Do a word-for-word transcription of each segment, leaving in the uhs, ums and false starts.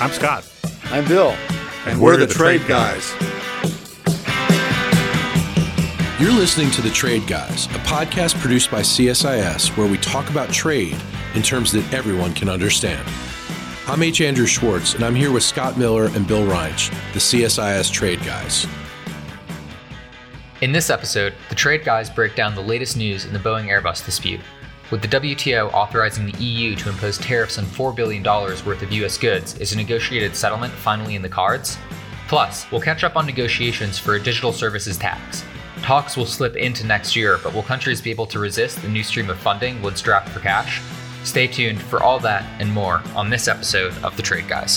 I'm Scott. I'm Bill. And, and we're, we're the, the Trade, Trade Guys. You're listening to The Trade Guys, a podcast produced by C S I S where we talk about trade in terms that everyone can understand. I'm H. Andrew Schwartz, and I'm here with Scott Miller and Bill Reinsch, the C S I S Trade Guys. In this episode, the Trade Guys break down the latest news in the Boeing-Airbus dispute. With the W T O authorizing the E U to impose tariffs on four billion dollars worth of U S goods, is a negotiated settlement finally in the cards? Plus, we'll catch up on negotiations for a digital services tax. Talks will slip into next year, but will countries be able to resist the new stream of funding once strapped for cash? Stay tuned for all that and more on this episode of The Trade Guys.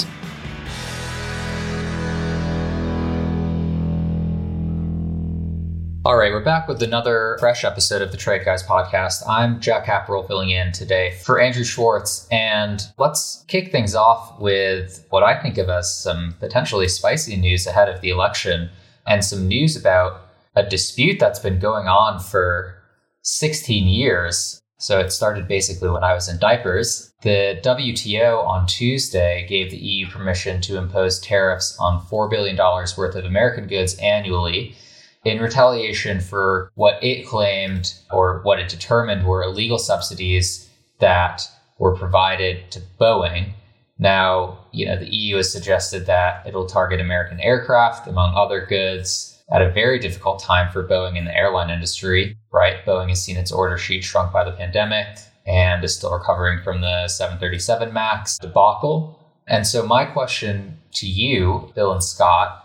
All right, we're back with another fresh episode of the Trade Guys podcast. I'm Jack Caporal filling in today for Andrew Schwartz, and let's kick things off with what I think of as some potentially spicy news ahead of the election and some news about a dispute that's been going on for sixteen years. So it started basically when I was in diapers. The W T O on Tuesday gave the E U permission to impose tariffs on four billion dollars worth of American goods annually in retaliation for what it claimed or what it determined were illegal subsidies that were provided to Boeing. Now, you know, the E U has suggested that it'll target American aircraft, among other goods, at a very difficult time for Boeing in the airline industry, right? Boeing has seen its order sheet shrunk by the pandemic and is still recovering from the seven thirty-seven MAX debacle. And so my question to you, Bill and Scott,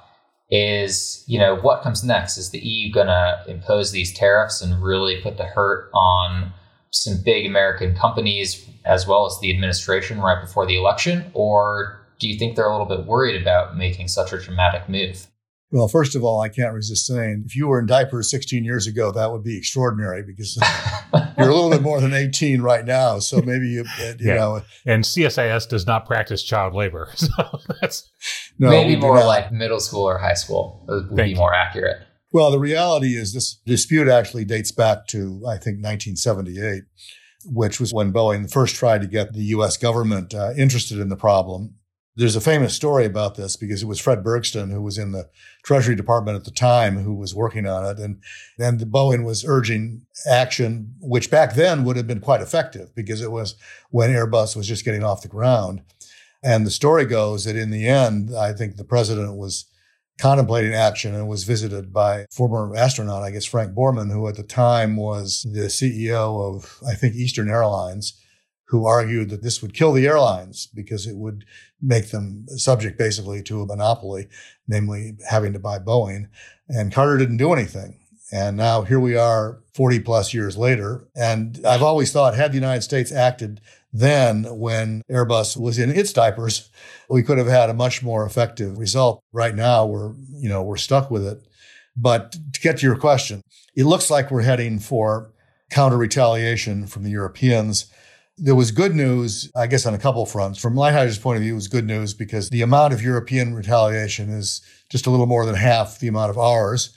is, you know, what comes next? Is the E U going to impose these tariffs and really put the hurt on some big American companies as well as the administration right before the election? Or do you think they're a little bit worried about making such a dramatic move? Well, first of all, I can't resist saying, if you were in diapers sixteen years ago, that would be extraordinary because you're a little bit more than eighteen right now. So maybe, you, you yeah. know. And C S I S does not practice child labor. So that's no, maybe more like middle school or high school would Thank be more you. accurate. Well, the reality is this dispute actually dates back to, I think, nineteen seventy-eight, which was when Boeing first tried to get the U S government uh, interested in the problem. There's a famous story about this because it was Fred Bergsten, who was in the Treasury Department at the time, who was working on it. And then the Boeing was urging action, which back then would have been quite effective because it was when Airbus was just getting off the ground. And the story goes that in the end, I think the president was contemplating action and was visited by former astronaut, I guess, Frank Borman, who at the time was the C E O of, I think, Eastern Airlines, who argued that this would kill the airlines because it would make them subject basically to a monopoly, namely having to buy Boeing. And Carter didn't do anything. And now here we are forty plus years later. And I've always thought had the United States acted then when Airbus was in its diapers, we could have had a much more effective result. Right now, we're, you know, we're stuck with it. But to get to your question, it looks like we're heading for counter retaliation from the Europeans. There was good news, I guess, on a couple fronts. From Lighthizer's point of view, it was good news because the amount of European retaliation is just a little more than half the amount of ours.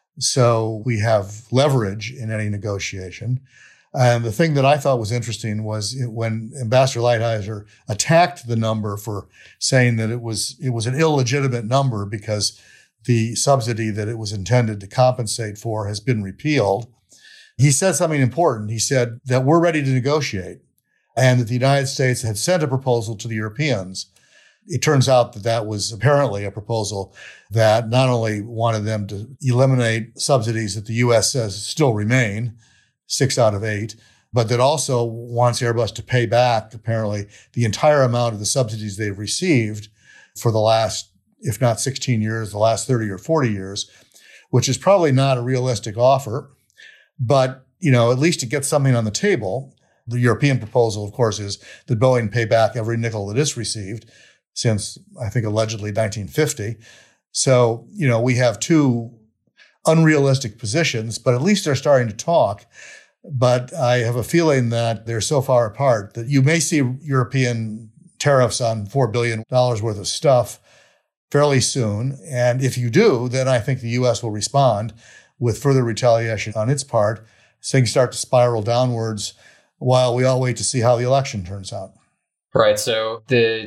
So we have leverage in any negotiation. And the thing that I thought was interesting was when Ambassador Lighthizer attacked the number for saying that it was it was an illegitimate number because the subsidy that it was intended to compensate for has been repealed. He said something important. He said that we're ready to negotiate, and that the United States had sent a proposal to the Europeans. It turns out that that was apparently a proposal that not only wanted them to eliminate subsidies that the U S says still remain, six out of eight, but that also wants Airbus to pay back, apparently, the entire amount of the subsidies they've received for the last, if not sixteen years, the last thirty or forty years, which is probably not a realistic offer. But, you know, at least to get something on the table. The European proposal, of course, is that Boeing pay back every nickel that it's received since, I think, allegedly nineteen fifty. So, you know, we have two unrealistic positions, but at least they're starting to talk. But I have a feeling that they're so far apart that you may see European tariffs on four billion dollars worth of stuff fairly soon. And if you do, then I think the U S will respond with further retaliation on its part. Things start to spiral downwards while we all wait to see how the election turns out. Right. So the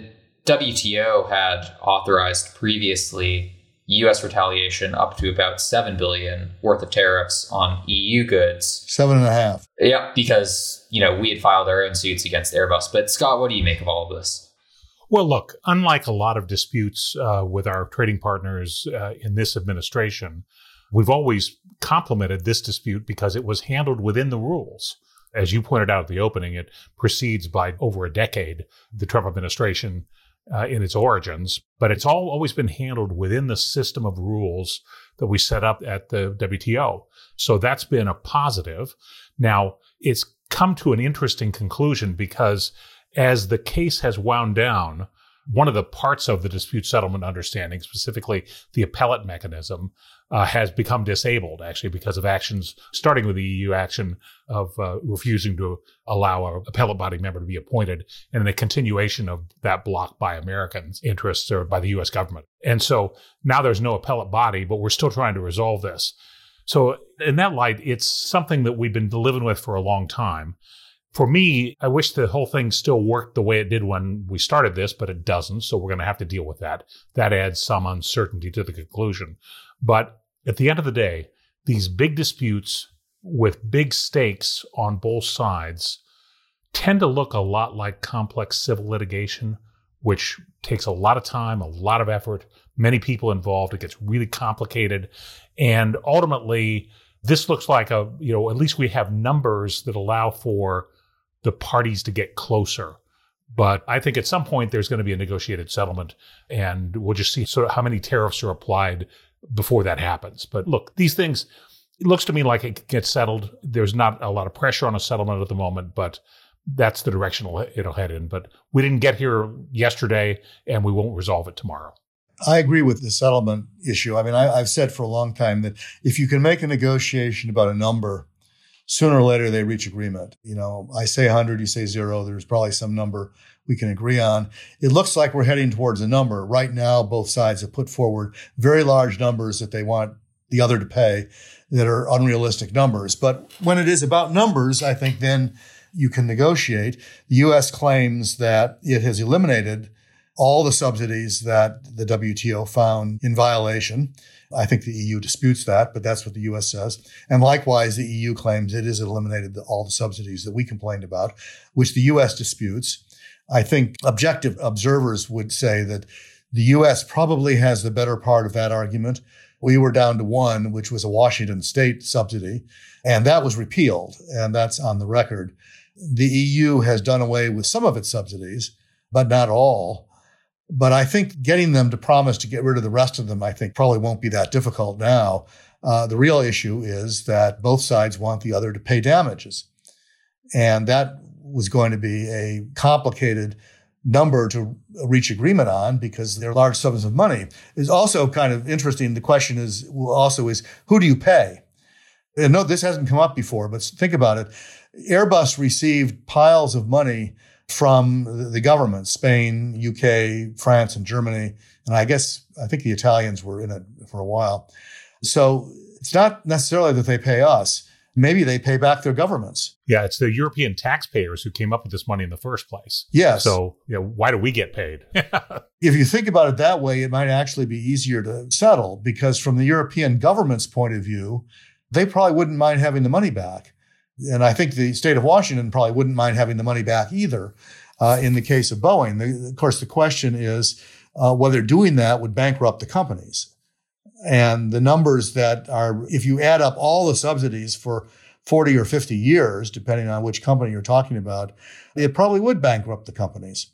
W T O had authorized previously U S retaliation up to about seven billion dollars worth of tariffs on E U goods. Seven and a half. Yeah, because, you know, we had filed our own suits against Airbus. But Scott, what do you make of all of this? Well, look, unlike a lot of disputes uh, with our trading partners uh, in this administration, we've always complimented this dispute because it was handled within the rules. As you pointed out at the opening, it precedes by over a decade the Trump administration uh, in its origins, but it's all always been handled within the system of rules that we set up at the W T O. So that's been a positive. Now, it's come to an interesting conclusion because as the case has wound down, one of the parts of the dispute settlement understanding, specifically the appellate mechanism, uh, has become disabled, actually, because of actions, starting with the E U action of uh, refusing to allow an appellate body member to be appointed, and then a continuation of that block by American interests or by the U S government. And so now there's no appellate body, but we're still trying to resolve this. So in that light, it's something that we've been living with for a long time. For me, I wish the whole thing still worked the way it did when we started this, but it doesn't. So we're going to have to deal with that. That adds some uncertainty to the conclusion. But at the end of the day, these big disputes with big stakes on both sides tend to look a lot like complex civil litigation, which takes a lot of time, a lot of effort, many people involved. It gets really complicated. And ultimately, this looks like a, you know, at least we have numbers that allow for the parties to get closer. But I think at some point there's going to be a negotiated settlement, and we'll just see sort of how many tariffs are applied before that happens. But look, these things, it looks to me like it gets settled. There's not a lot of pressure on a settlement at the moment, but that's the direction it'll head in. But we didn't get here yesterday, and we won't resolve it tomorrow. I agree with the settlement issue. I mean, I, I've said for a long time that if you can make a negotiation about a number, sooner or later they reach agreement. You know, I say one hundred, you say zero. There's probably some number we can agree on. It looks like we're heading towards a number. Right now, both sides have put forward very large numbers that they want the other to pay that are unrealistic numbers. But when it is about numbers, I think then you can negotiate. The U S claims that it has eliminated all the subsidies that the W T O found in violation. I think the E U disputes that, but that's what the U S says. And likewise, the E U claims it has eliminated the, all the subsidies that we complained about, which the U S disputes. I think objective observers would say that the U S probably has the better part of that argument. We were down to one, which was a Washington state subsidy, and that was repealed, and that's on the record. The E U has done away with some of its subsidies, but not all. But I think getting them to promise to get rid of the rest of them, I think probably won't be that difficult now. Uh, the real issue is that both sides want the other to pay damages. And that was going to be a complicated number to reach agreement on because they're large sums of money. It's also kind of interesting. The question is also is, who do you pay? And no, this hasn't come up before, but think about it. Airbus received piles of money from the government, Spain, U K, France, and Germany. And I guess, I think the Italians were in it for a while. So it's not necessarily that they pay us. Maybe they pay back their governments. Yeah, it's the European taxpayers who came up with this money in the first place. Yes. So, you know, why do we get paid? If you think about it that way, it might actually be easier to settle because from the European government's point of view, they probably wouldn't mind having the money back. And I think the state of Washington probably wouldn't mind having the money back either uh, in the case of Boeing. The, of course, the question is uh, whether doing that would bankrupt the companies. And the numbers that are, if you add up all the subsidies for forty or fifty years, depending on which company you're talking about, it probably would bankrupt the companies.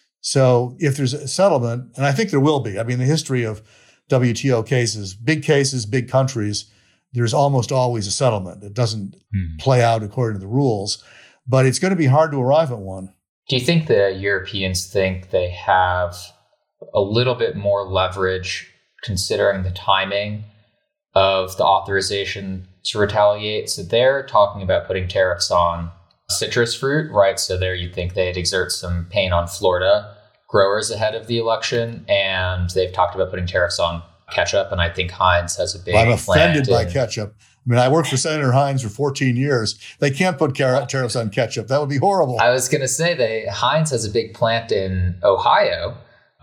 So if there's a settlement, and I think there will be, I mean, the history of W T O cases, big cases, big countries, there's almost always a settlement. It doesn't hmm. play out according to the rules, but it's going to be hard to arrive at one. Do you think the Europeans think they have a little bit more leverage considering the timing of the authorization to retaliate? So they're talking about putting tariffs on citrus fruit, right? So there you think they'd exert some pain on Florida growers ahead of the election. And they've talked about putting tariffs on ketchup. And I think Heinz has a big well, I'm offended by in- ketchup. I mean, I worked for Senator Heinz for fourteen years. They can't put car- tariffs on ketchup. That would be horrible. I was going to say they Heinz has a big plant in Ohio.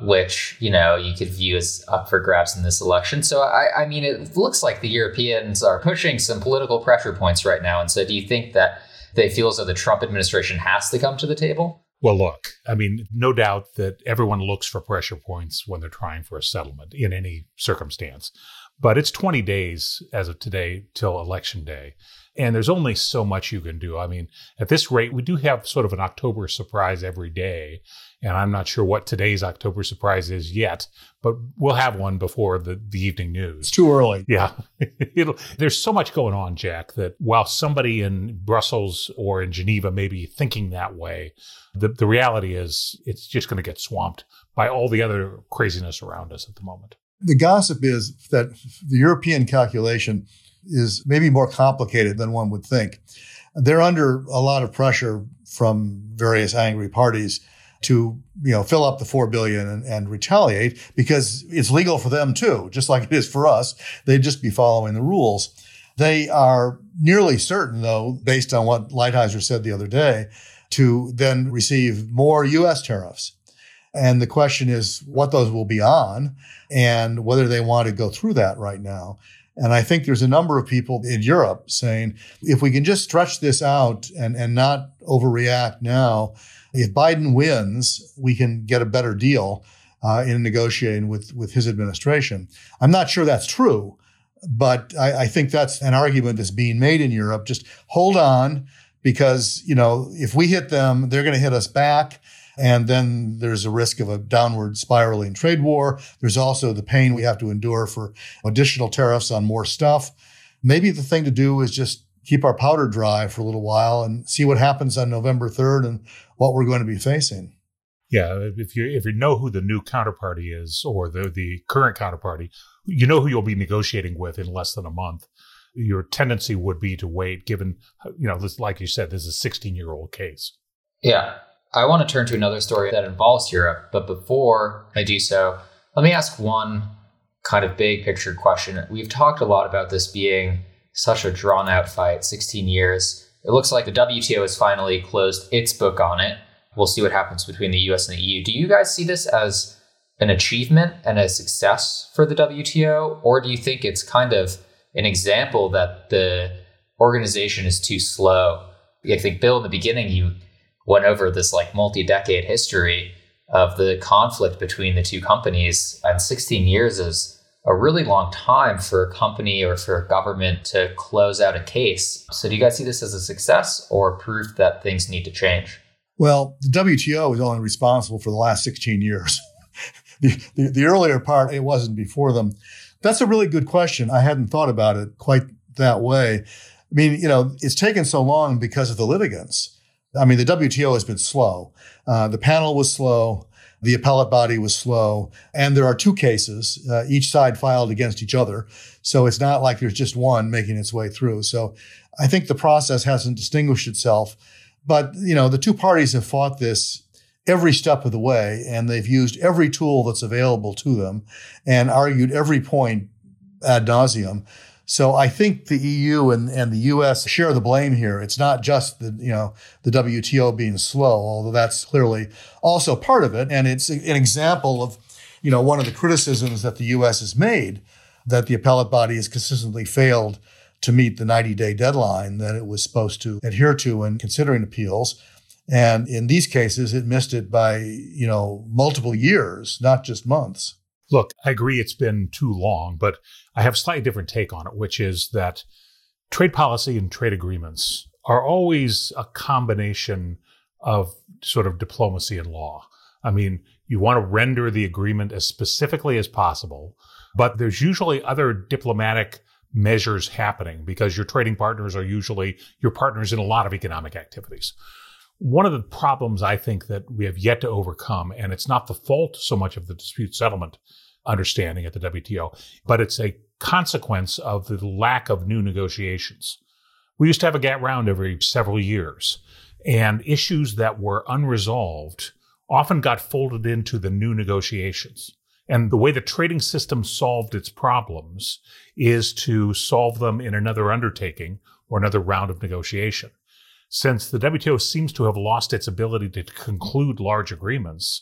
which, you know, you could view as up for grabs in this election. So, I, I mean, it looks like the Europeans are pushing some political pressure points right now. And so do you think that they feel as though the Trump administration has to come to the table? Well, look, I mean, no doubt that everyone looks for pressure points when they're trying for a settlement in any circumstance. But it's twenty days as of today till election day. And there's only so much you can do. I mean, at this rate, we do have sort of an October surprise every day. And I'm not sure what today's October surprise is yet, but we'll have one before the, the evening news. It's too early. Yeah. It'll, there's so much going on, Jack, that while somebody in Brussels or in Geneva may be thinking that way, the, the reality is it's just going to get swamped by all the other craziness around us at the moment. The gossip is that the European calculation is maybe more complicated than one would think. They're under a lot of pressure from various angry parties to, you know, fill up the four billion dollars and, and retaliate because it's legal for them too, just like it is for us. They'd just be following the rules. They are nearly certain, though, based on what Lighthizer said the other day, to then receive more U S tariffs. And the question is what those will be on and whether they want to go through that right now. And I think there's a number of people in Europe saying, if we can just stretch this out and, and not overreact now, if Biden wins, we can get a better deal uh, in negotiating with, with his administration. I'm not sure that's true, but I, I think that's an argument that's being made in Europe. Just hold on, because, you know, if we hit them, they're going to hit us back. And then there's a risk of a downward spiraling trade war. There's also the pain we have to endure for additional tariffs on more stuff. Maybe the thing to do is just keep our powder dry for a little while and see what happens on November third and what we're going to be facing. Yeah, if you if you know who the new counterparty is or the, the current counterparty, you know who you'll be negotiating with in less than a month. Your tendency would be to wait, given, you know, this, like you said, this is a sixteen-year-old case. Yeah. I want to turn to another story that involves Europe, but before I do so, let me ask one kind of big picture question. We've talked a lot about this being such a drawn out fight, sixteen years. It looks like the W T O has finally closed its book on it. We'll see what happens between the U S and the E U. Do you guys see this as an achievement and a success for the W T O? Or do you think it's kind of an example that the organization is too slow? I think, Bill, in the beginning, you went over this like multi-decade history of the conflict between the two companies. And sixteen years is a really long time for a company or for a government to close out a case. So do you guys see this as a success or proof that things need to change? Well, the W T O is only responsible for the last sixteen years. the, the, the earlier part, it wasn't before them. That's a really good question. I hadn't thought about it quite that way. I mean, you know, it's taken so long because of the litigants. I mean, the W T O has been slow. Uh, the panel was slow. The appellate body was slow. And there are two cases, uh, each side filed against each other. So it's not like there's just one making its way through. So I think the process hasn't distinguished itself. But, you know, the two parties have fought this every step of the way, and they've used every tool that's available to them and argued every point ad nauseum. So I think the E U and, and the U S share the blame here. It's not just the, you know, the W T O being slow, although that's clearly also part of it. And it's an example of, you know, one of the criticisms that the U S has made, that the appellate body has consistently failed to meet the ninety-day deadline that it was supposed to adhere to when considering appeals. And in these cases, it missed it by, you know, multiple years, not just months. Look, I agree it's been too long, but I have a slightly different take on it, which is that trade policy and trade agreements are always a combination of sort of diplomacy and law. I mean, you want to render the agreement as specifically as possible, but there's usually other diplomatic measures happening because your trading partners are usually your partners in a lot of economic activities. One of the problems I think that we have yet to overcome, and it's not the fault so much of the dispute settlement understanding at the W T O, but it's a consequence of the lack of new negotiations. We used to have a GATT round every several years, and issues that were unresolved often got folded into the new negotiations. And the way the trading system solved its problems is to solve them in another undertaking or another round of negotiation. Since the W T O seems to have lost its ability to conclude large agreements,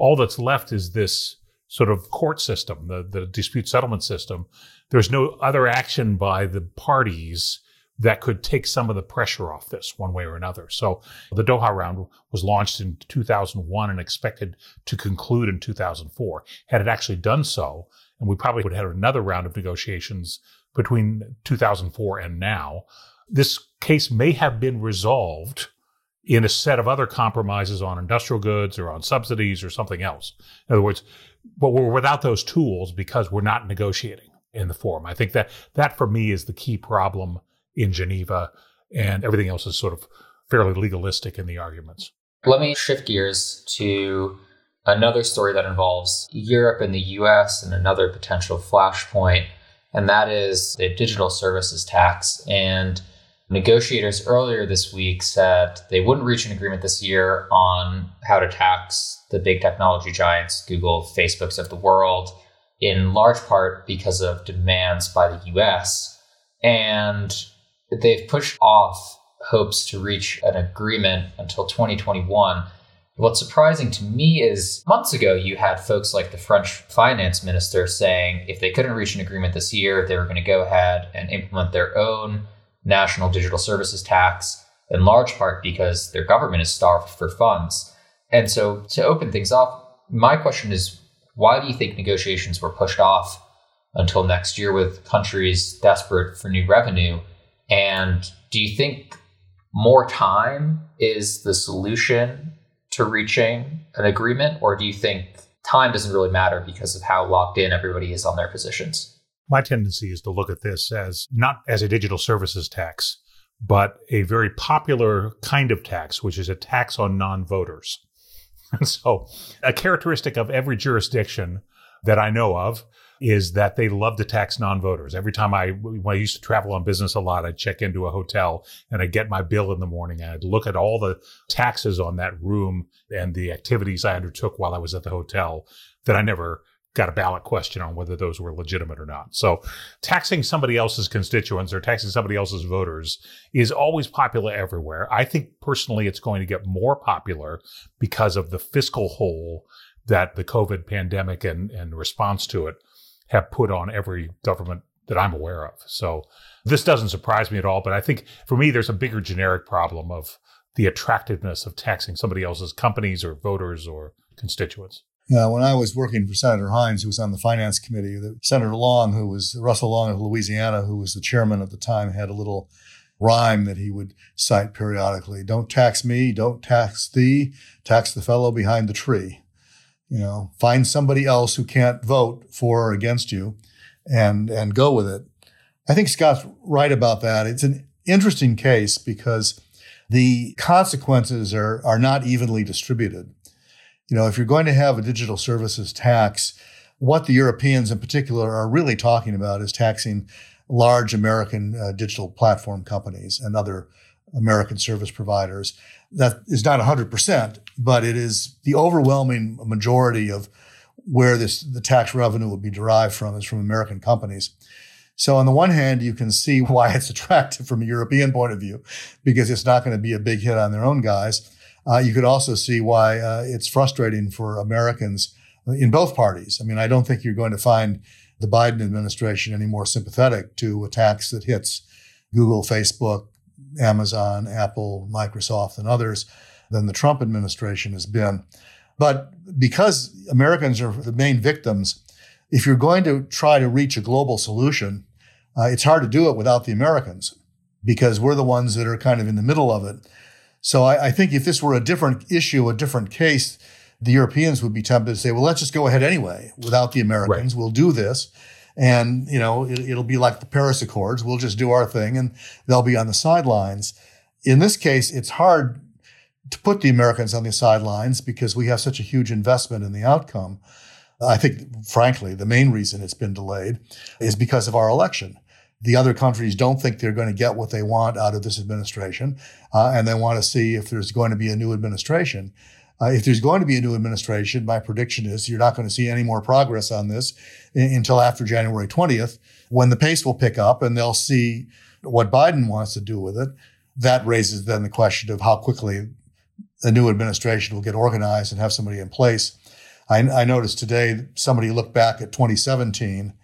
all that's left is this sort of court system, the, the dispute settlement system. There's no other action by the parties that could take some of the pressure off this one way or another. So the Doha round was launched in two thousand one and expected to conclude in two thousand four. Had it actually done so, and we probably would have had another round of negotiations between two thousand four and now, this case may have been resolved in a set of other compromises on industrial goods or on subsidies or something else. In other words, but we're without those tools because we're not negotiating in the forum. I think that that for me is the key problem in Geneva, and everything else is sort of fairly legalistic in the arguments. Let me shift gears to another story that involves Europe and the U S and another potential flashpoint, and that is the digital services tax. And negotiators earlier this week said they wouldn't reach an agreement this year on how to tax the big technology giants, Google, Facebooks of the world, in large part because of demands by the U S. And they've pushed off hopes to reach an agreement until twenty twenty-one. What's surprising to me is months ago, you had folks like the French finance minister saying if they couldn't reach an agreement this year, they were going to go ahead and implement their own national digital services tax, in large part because their government is starved for funds. And so to open things up, my question is, why do you think negotiations were pushed off until next year with countries desperate for new revenue? And do you think more time is the solution to reaching an agreement? Or do you think time doesn't really matter because of how locked in everybody is on their positions? My tendency is to look at this as not as a digital services tax, but a very popular kind of tax, which is a tax on non-voters. And so a characteristic of every jurisdiction that I know of is that they love to tax non-voters. Every time I, when I used to travel on business a lot, I'd check into a hotel and I'd get my bill in the morning and I'd look at all the taxes on that room and the activities I undertook while I was at the hotel that I never got a ballot question on whether those were legitimate or not. So taxing somebody else's constituents or taxing somebody else's voters is always popular everywhere. I think personally it's going to get more popular because of the fiscal hole that the COVID pandemic and, and response to it have put on every government that I'm aware of. So this doesn't surprise me at all. But I think for me, there's a bigger generic problem of the attractiveness of taxing somebody else's companies or voters or constituents. Uh, when I was working for Senator Hines, who was on the finance committee, the Senator Long, who was Russell Long of Louisiana, who was the chairman at the time, had a little rhyme that he would cite periodically. Don't tax me, don't tax thee, tax the fellow behind the tree. You know, find somebody else who can't vote for or against you and, and go with it. I think Scott's right about that. It's an interesting case because the consequences are, are not evenly distributed. You know, if you're going to have a digital services tax, what the Europeans in particular are really talking about is taxing large American uh, digital platform companies and other American service providers. That is not one hundred percent, but it is the overwhelming majority of where this the tax revenue would be derived from is from American companies. So on the one hand, you can see why it's attractive from a European point of view, because it's not going to be a big hit on their own guys. Uh, you could also see why uh, it's frustrating for Americans in both parties. I mean, I don't think you're going to find the Biden administration any more sympathetic to a tax that hits Google, Facebook, Amazon, Apple, Microsoft, and others than the Trump administration has been. But because Americans are the main victims, if you're going to try to reach a global solution, uh, it's hard to do it without the Americans because we're the ones that are kind of in the middle of it. So I, I think if this were a different issue, a different case, the Europeans would be tempted to say, well, let's just go ahead anyway without the Americans. Right. We'll do this. And, you know, it, it'll be like the Paris Accords. We'll just do our thing and they'll be on the sidelines. In this case, it's hard to put the Americans on the sidelines because we have such a huge investment in the outcome. I think, frankly, the main reason it's been delayed is because of our election. The other countries don't think they're going to get what they want out of this administration, uh, and they want to see if there's going to be a new administration. Uh, if there's going to be a new administration, my prediction is you're not going to see any more progress on this in, until after January twentieth, when the pace will pick up and they'll see what Biden wants to do with it. That raises then the question of how quickly the new administration will get organized and have somebody in place. I, I noticed today somebody looked back at twenty seventeen,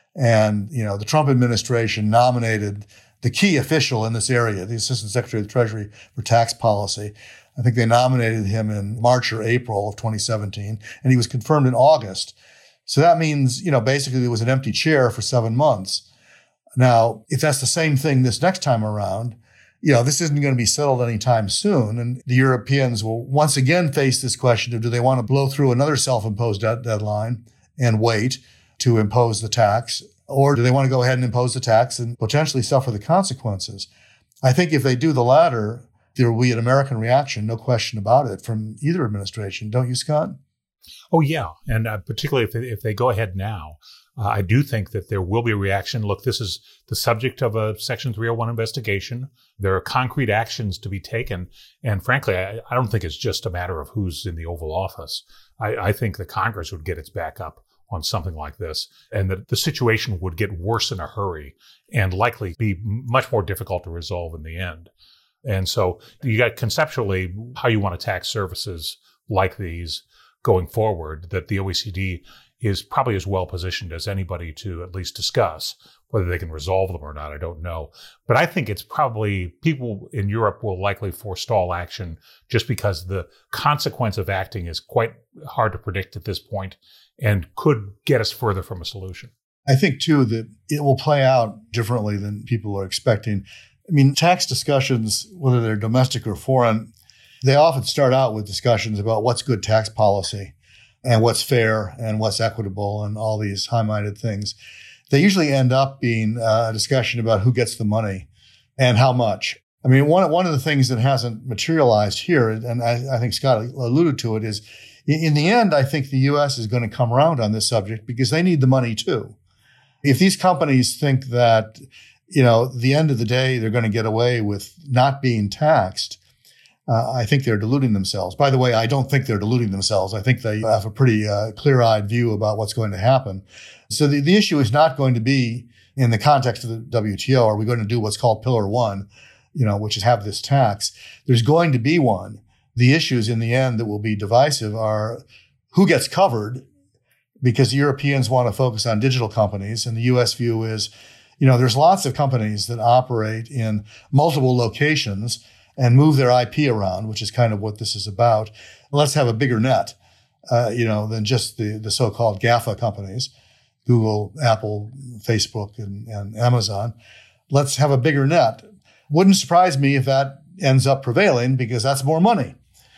and you know the Trump administration nominated the key official in this area, the Assistant Secretary of the Treasury for Tax Policy. I think they nominated him in March or April of twenty seventeen, and he was confirmed in August. So that means, you know, basically there was an empty chair for seven months. Now, if that's the same thing this next time around, you know, this isn't going to be settled anytime soon. And the Europeans will once again face this question of, do they want to blow through another self-imposed de- deadline and wait to impose the tax? Or do they want to go ahead and impose the tax and potentially suffer the consequences? I think if they do the latter, there will be an American reaction, no question about it, from either administration. Don't you, Scott? Oh, yeah. And uh, particularly if they, if they go ahead now, uh, I do think that there will be a reaction. Look, this is the subject of a Section three oh one investigation. There are concrete actions to be taken. And frankly, I, I don't think it's just a matter of who's in the Oval Office. I, I think the Congress would get its back up on something like this, and that the situation would get worse in a hurry and likely be much more difficult to resolve in the end. And so you got conceptually how you want to tax services like these going forward, that the O E C D is probably as well positioned as anybody to at least discuss. Whether they can resolve them or not, I don't know. But I think it's probably, people in Europe will likely forestall action just because the consequence of acting is quite hard to predict at this point and could get us further from a solution. I think, too, that it will play out differently than people are expecting. I mean, tax discussions, whether they're domestic or foreign, they often start out with discussions about what's good tax policy and what's fair and what's equitable and all these high-minded things. They usually end up being a discussion about who gets the money and how much. I mean, one, one of the things that hasn't materialized here, and I, I think Scott alluded to it, is in the end, I think the U S is going to come around on this subject because they need the money too. If these companies think that, you know, at the end of the day, they're going to get away with not being taxed, uh, I think they're deluding themselves. By the way, I don't think they're deluding themselves. I think they have a pretty uh, clear-eyed view about what's going to happen. So the, the issue is not going to be in the context of the W T O, are we going to do what's called Pillar One, you know, which is have this tax? There's going to be one. The issues in the end that will be divisive are who gets covered, because the Europeans want to focus on digital companies, and the U S view is, you know, there's lots of companies that operate in multiple locations and move their I P around, which is kind of what this is about. Let's have a bigger net, uh, you know, than just the, the so-called GAFA companies, Google, Apple, Facebook, and, and Amazon. Let's have a bigger net. Wouldn't surprise me if that ends up prevailing, because that's more money.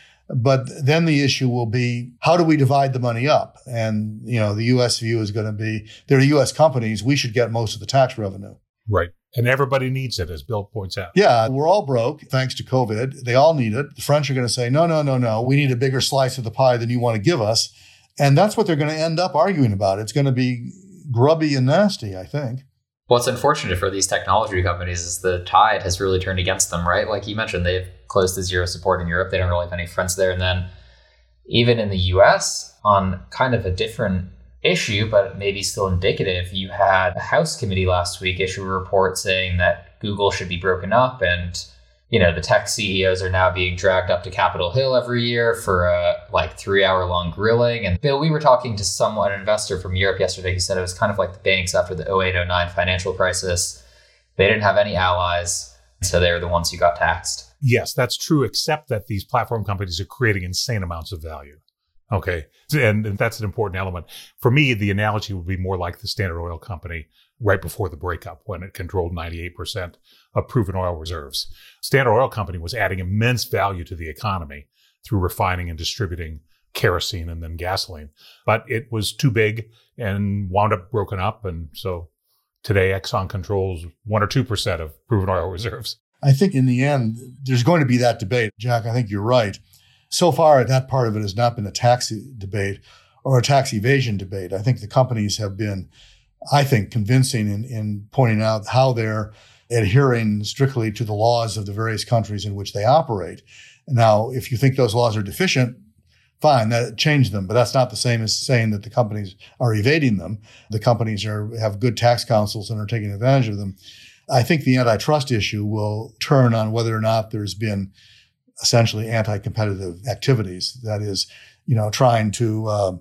But then the issue will be, how do we divide the money up? And, you know, the U S view is going to be, they're U S companies, we should get most of the tax revenue. Right. And everybody needs it, as Bill points out. Yeah, we're all broke thanks to COVID. They all need it. The French are going to say, no, no, no, no, we need a bigger slice of the pie than you want to give us. And that's what they're going to end up arguing about. It's going to be grubby and nasty, I think. What's unfortunate for these technology companies is the tide has really turned against them, right? Like you mentioned, they've closed to zero support in Europe. They don't really have any friends there. And then even in the U S, on kind of a different issue, but maybe still indicative, you had a House committee last week issue a report saying that Google should be broken up, and you know, the tech C E Os are now being dragged up to Capitol Hill every year for a like three hour long grilling. And Bill, we were talking to someone, an investor from Europe yesterday, who said it was kind of like the banks after the oh eight oh nine financial crisis. They didn't have any allies, so they were the ones who got taxed. Yes, that's true, except that these platform companies are creating insane amounts of value. Okay. And, and that's an important element. For me, the analogy would be more like the Standard Oil Company right before the breakup, when it controlled ninety-eight percent of proven oil reserves. Standard Oil Company was adding immense value to the economy through refining and distributing kerosene and then gasoline. But it was too big and wound up broken up. And so today Exxon controls one or two percent of proven oil reserves. I think in the end, there's going to be that debate. Jack, I think you're right. So far, that part of it has not been a tax debate or a tax evasion debate. I think the companies have been, I think, convincing in, in pointing out how they're adhering strictly to the laws of the various countries in which they operate. Now, if you think those laws are deficient, fine, that change them. But that's not the same as saying that the companies are evading them. The companies are have good tax counsels and are taking advantage of them. I think the antitrust issue will turn on whether or not there's been essentially anti-competitive activities. That is, you know, trying to uh,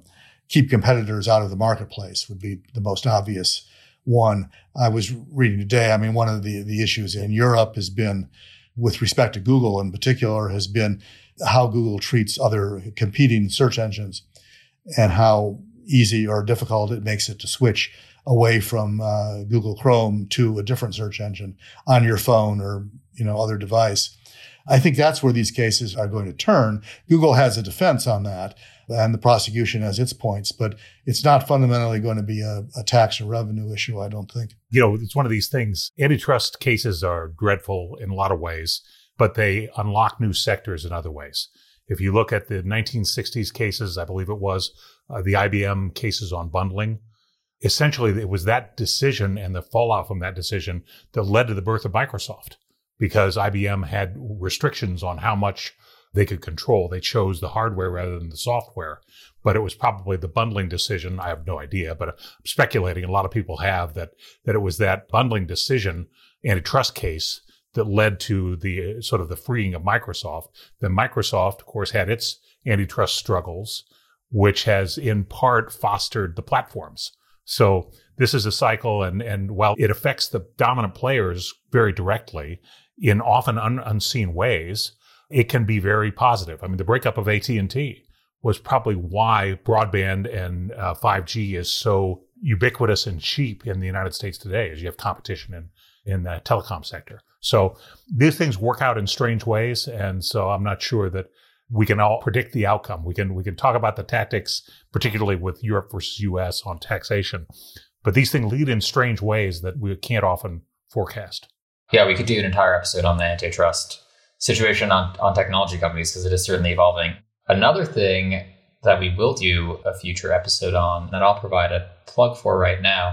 keep competitors out of the marketplace would be the most obvious one. I was reading today, I mean, one of the, the issues in Europe has been, with respect to Google in particular, has been how Google treats other competing search engines and how easy or difficult it makes it to switch away from uh, Google Chrome to a different search engine on your phone or, you know, other device. I think that's where these cases are going to turn. Google has a defense on that, and the prosecution has its points, but it's not fundamentally going to be a, a tax or revenue issue, I don't think. You know, it's one of these things. Antitrust cases are dreadful in a lot of ways, but they unlock new sectors in other ways. If you look at the nineteen sixties cases, I believe it was, uh, the I B M cases on bundling, essentially it was that decision and the fallout from that decision that led to the birth of Microsoft, because I B M had restrictions on how much they could control. They chose the hardware rather than the software. But it was probably the bundling decision. I have no idea, but I'm speculating. A lot of people have that, that it was that bundling decision, antitrust case, that led to the uh, sort of the freeing of Microsoft. Then Microsoft, of course, had its antitrust struggles, which has in part fostered the platforms. So this is a cycle, and, and while it affects the dominant players very directly in often un, unseen ways, it can be very positive. I mean, the breakup of A T and T was probably why broadband and uh, five G is so ubiquitous and cheap in the United States today, as you have competition in, in the telecom sector. So these things work out in strange ways, and so I'm not sure that we can all predict the outcome. We can we can talk about the tactics, particularly with Europe versus U S on taxation, but these things lead in strange ways that we can't often forecast. Yeah, we could do an entire episode on the antitrust situation on, on technology companies, because it is certainly evolving. Another thing that we will do a future episode on, that I'll provide a plug for right now,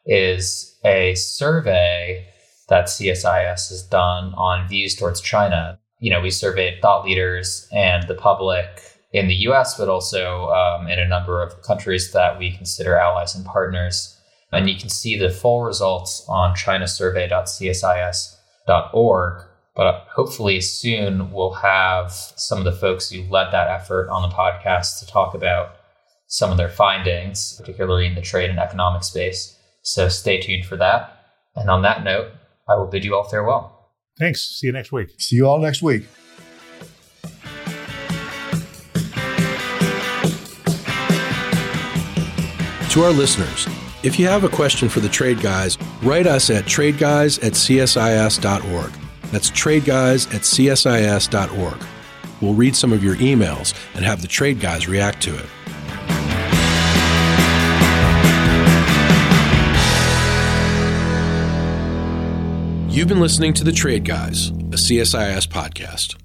is a survey that C S I S has done on views towards China. You know, we surveyed thought leaders and the public in the U S, but also um, in a number of countries that we consider allies and partners. And you can see the full results on china survey dot c s i s dot org. But hopefully soon we'll have some of the folks who led that effort on the podcast to talk about some of their findings, particularly in the trade and economic space. So stay tuned for that. And on that note, I will bid you all farewell. Thanks. See you next week. See you all next week. To our listeners, if you have a question for the Trade Guys, write us at tradeguys at c s i s dot org. That's tradeguys at c s i s dot org. We'll read some of your emails and have the Trade Guys react to it. You've been listening to The Trade Guys, a C S I S podcast.